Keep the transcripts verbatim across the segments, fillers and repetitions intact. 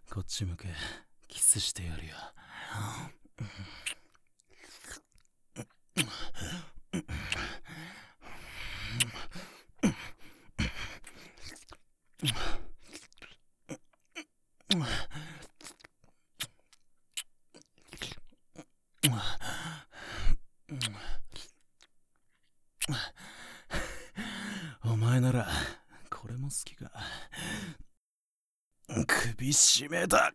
こっち向け、キスしてやるよ。お前ならこれも好きか。首絞めた。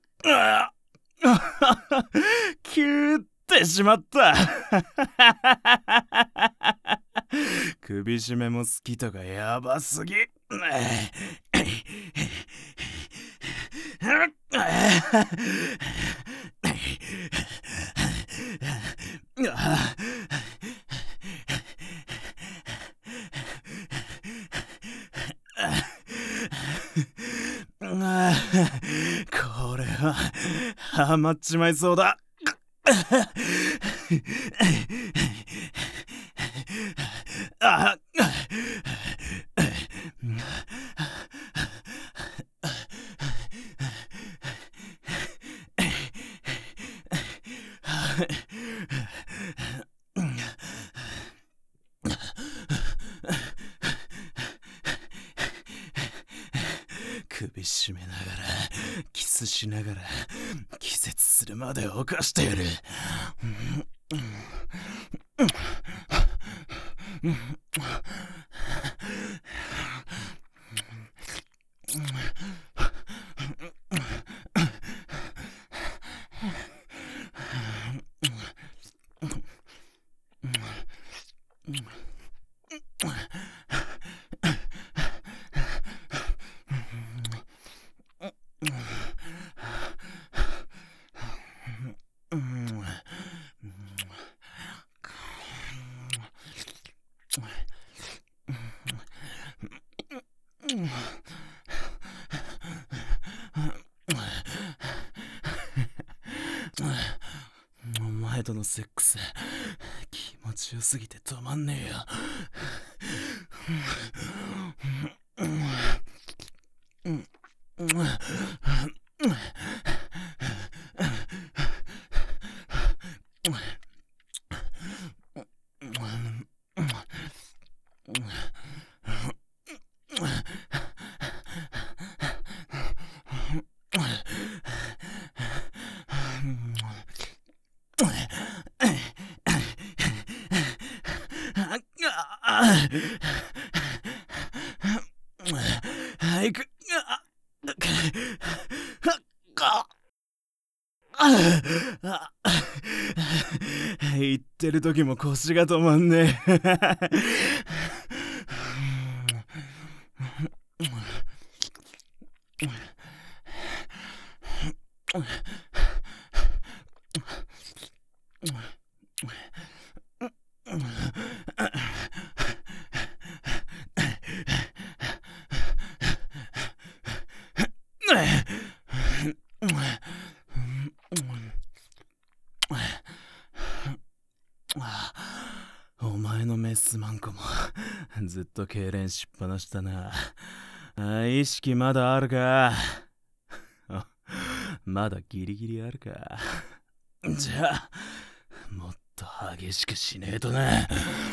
キューってしまった。首絞めも好きとかやばすぎ。これはハマっちまいそうだ。あ首絞めながらキスしながら気絶するまで犯してやる。お前とのセックス気持ちよすぎて止まんねえよ。早く。言ってる時も腰が止まんねお前のメスマンコもずっと痙攣しっぱなしだな。あ、意識まだあるか。まだギリギリあるか。じゃあもっと激しくしねえとな。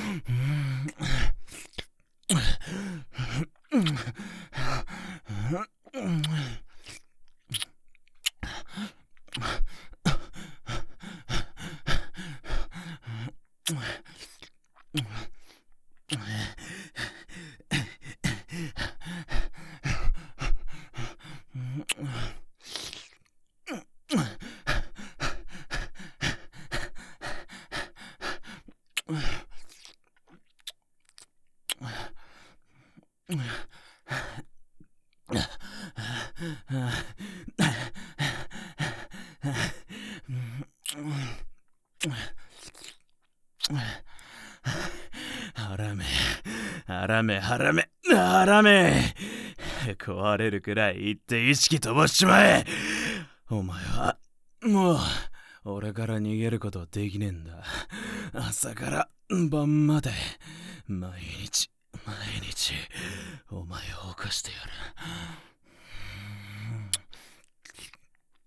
ハラメ、ハラメ、ハラメ、ハラメ。壊れるくらい言って意識飛ばしちまえ。お前はもう俺から逃げることできねえんだ。朝から晩まで毎日毎日お前を犯してやる。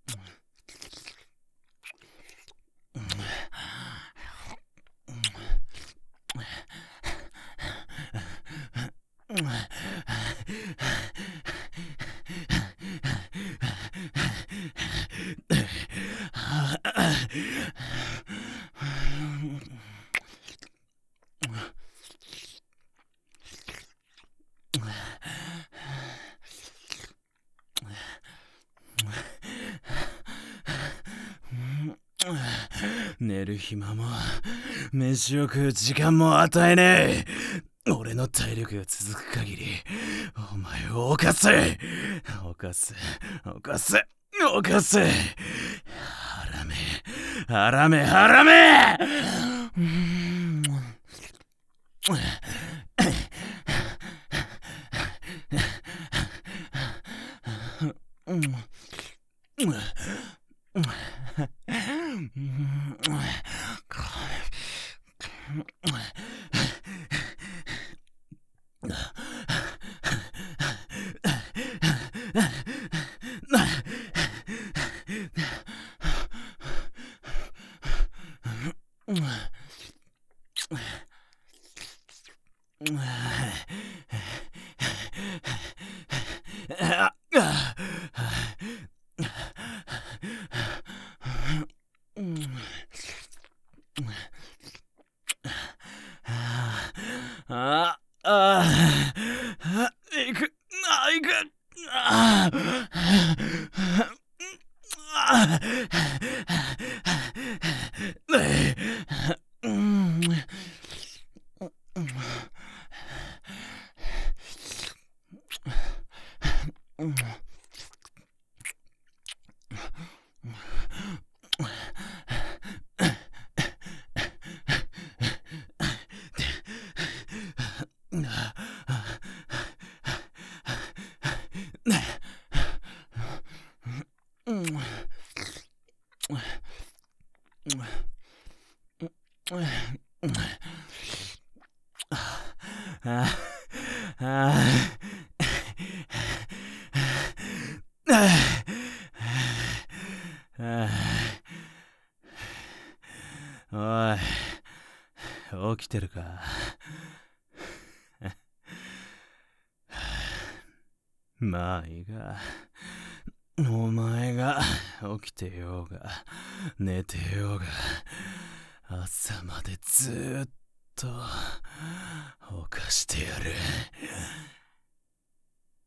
寝る暇も飯を食う時間も与えねえ。俺の体力が続く限りお前を犯す犯す犯す犯す。ハラメハラメハラメ。ああ行くあ行くああおい、起きてるか？まあいいが、お前が起きてようが寝てようが朝までずーっと犯してやる。